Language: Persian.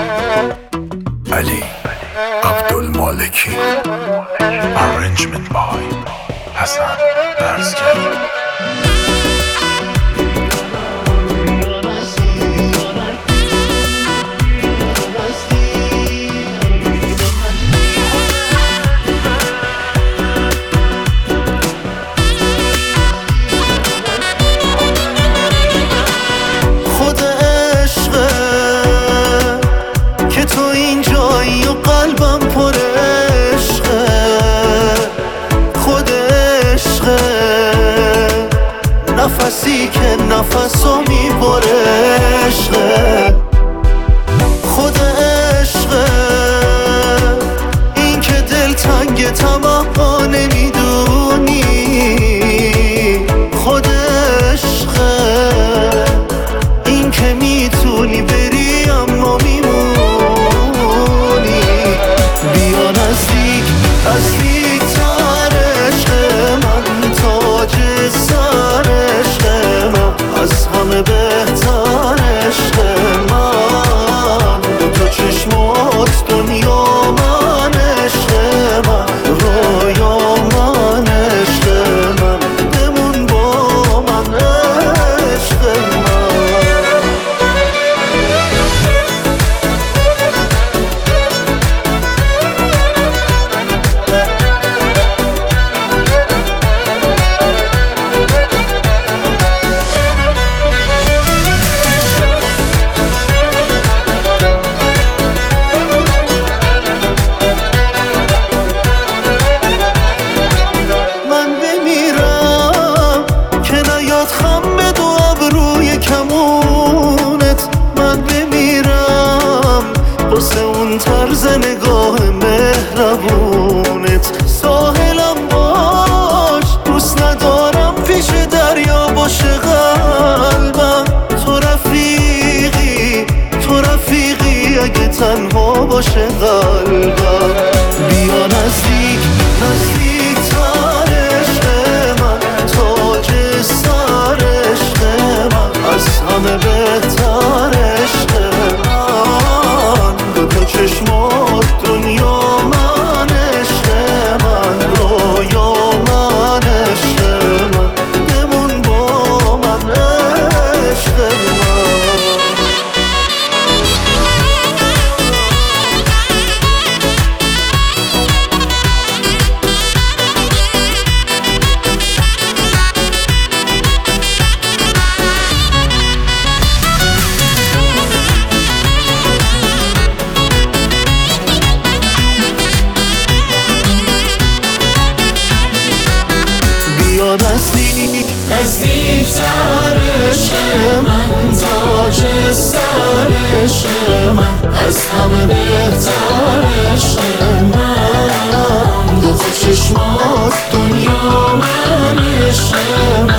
Ali Abdulmaleki. Arrangement by Hassan Barzgari. نفسی که نفسو میبره عشقه، خود عشقه. این که دل تنگ تمام نمیدونی، خود عشقه. این که میتونی بری اما میمونی. بیا نزدیک نزدیک تر عشق من، تاج سر از همه بهتر عشق من. دو تا چشمات دنیا من، عشق من رویا من، عشق من بمون با من، عشق من. واسه اون طرز نگاه مهربونت ساحلم باش، دوست ندارم پیش دریا باشه قلبم. تو رفیقی تو رفیقی اگه تنها باشه قلبم. بیا نزدیک نزدیک تر عشق من، تاج سر عشق من، از همه بهتر عشق من. چشمات دنیا من، عشق من رویا من، عشق من بمون با من، عشق من. نزدیک نزدیک تر عشق من، تاج سر عشق من، از همه بهتر عشق من. دو تا چشمات دنیا من، عشق من